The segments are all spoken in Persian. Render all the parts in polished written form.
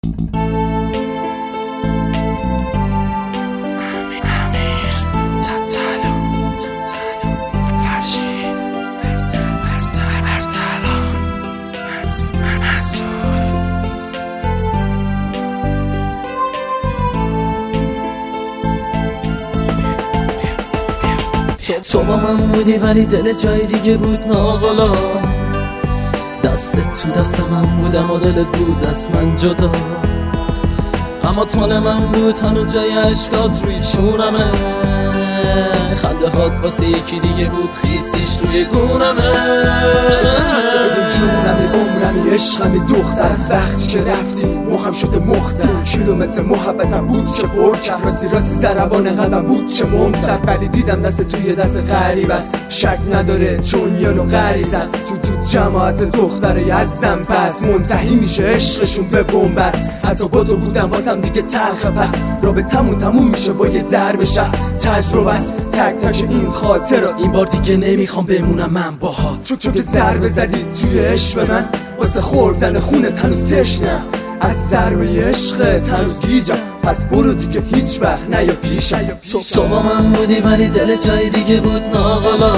تو با من بودی ولی دل جای دیگه بود ناقلا، دستت تو دست من بودم و دلت بود از من جدا. غمات مال من بود هنوز جای عشقات روی شونمه، خنده هات واسه یکی دیگه بود خیسیش روی گونمه. جونمی عمرمی عشقمی دختر، از وقتی که رفتی مخم شده مختر. کیلومتر محبتم بود که پر کرد، راستی ضربان قلبم بود چه ممتد. ولی دیدم دست توی دست غریب است، شک نداره چون یالو غریز است. تو جماعت دختر یزدم پس منتهی میشه عشقشون به بنبست. حتی با تو بودم واسم دیگه تلخه، پس رابطمون تموم میشه با یه ضرب شست. تجربه است تک تک این خاطرات، این بار دیگه نمیخوام بمونم من باهات. چون که ضربه زدی توی عشق من، واسه خوردن خونت هنوز تشنم. از ضربه عشقت هنوز گیجم، پس برو دیگه هیچ وقت نیا پیشم. تو با من بودی ولی دل جای دیگه بود ناقلا،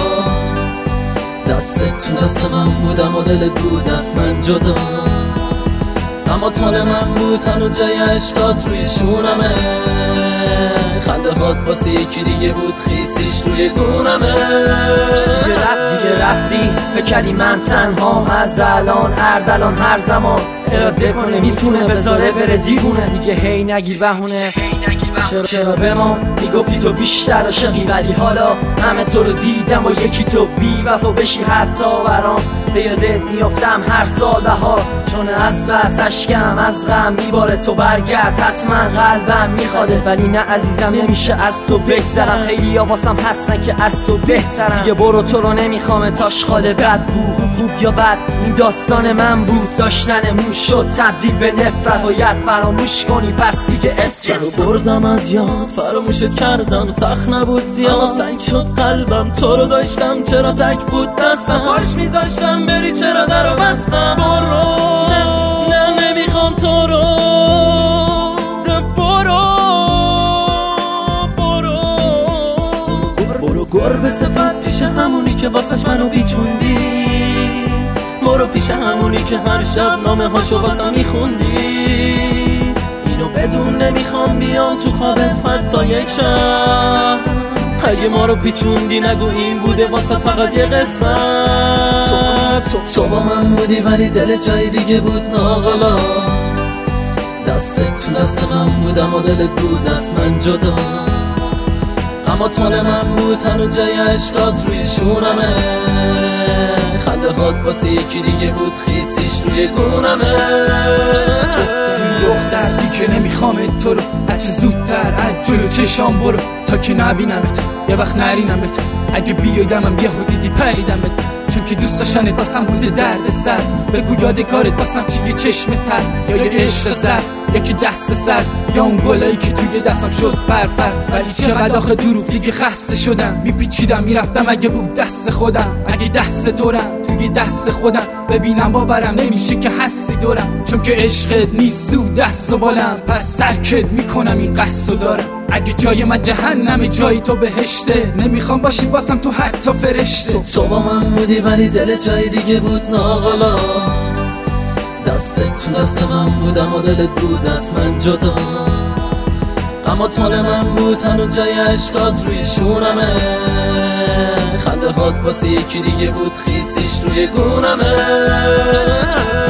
دستت تو دست من بودم و دلت بود از من جدا. غمات مال من بود هنوز جای عشقات روی شونمه، خنده هات واسه یکی دیگه بود خیسیش روی گونمه. دیگه رفتی فکر کردی من تنها، از الان اردلان هر زمان اراده کنه میتونه بذاره بره دیوونه. دیگه هی نگیر بهونه، چرا به ما میگفتی تو بیشتر عاشقی، ولی حالا همه تو رو دیدم و یکی تو بی وفا بشی. حتی برام به یادت میافتم هر سال بهار، چون از بس اشکم از غم میباره. تو برگرد حتما قلبم میخواده، ولی نه عزیزم نمیشه از تو بگذرم. خیلی واسم هستن که از تو بهترم، دیگه برو تو رو نمیخوام تاشخاله. بد بود خوب یا بد این داستان من بود، داشتنمون شد تبدیل به نفرت. باید فراموش کنی پس دیگه اسمت رو بردم از یاد، فراموشت کردم سخت نبود زیاد. اما سنگ شد قلبم تو رو داشتم، چرا تک بود دستم. کاش میذاشتم بری چرا درو بستم. برو نه نمیخوام تو رو، برو گربه صفت پیش همونی که واسش منو بیچوندی. برو پیش همونی که هر شب نامه هاشو واسم میخوندی. اینو بدون نمیخوام بیام تو خوابت حتی یک شب. اگه ما رو پیچوندی نگو این بوده واسه فقط یه قسمت. تو با من بودی ولی دل جای دیگه بود ناقلا، دستت تو دست من بودم و دلت بود از من جدا. غمات مال من بود هنوز جای عشقات روی شونمه، خنده هات واسه یکی دیگه بود خیسیش روی گونمه. دختر دیگه نمیخوام تو رو، هرچه زودتر از جلو چشام برو تا که نبینمت، یه وقت نرینمت. اگه بیایدمم یه دیدی پریدمت، چون که دوست داشتنت واسم بوده درد سر. بگو یادگارت واسم چیه چشم تر، یا یه عشق سر، یکی دست سر، یا اون گلایی که توی دستم شد پرپر. ولی چقدر آخه دروغ دیگه خسته شدم، میپیچیدم میرفتم اگه بود دست خودم. اگه دست دورم توی دست خودم، ببینم باورم نمیشه که هستی دورم. چون که عشقت نیست تو دست و بالم، پس ترکت میکنم این قصد دارم. اگه جای من جهنم جای تو بهشته، نمیخوام باشی واسم تو حتی فرشته. تو با من بودی ولی دل جای دیگه بود ناقلا، دستت تو دست من بودم و دلت بود از من جدا. غمات مال من بود هنوز جای عشقات روی شونمه، خنده هات واسه یکی دیگه بود خیسیش روی گونمه.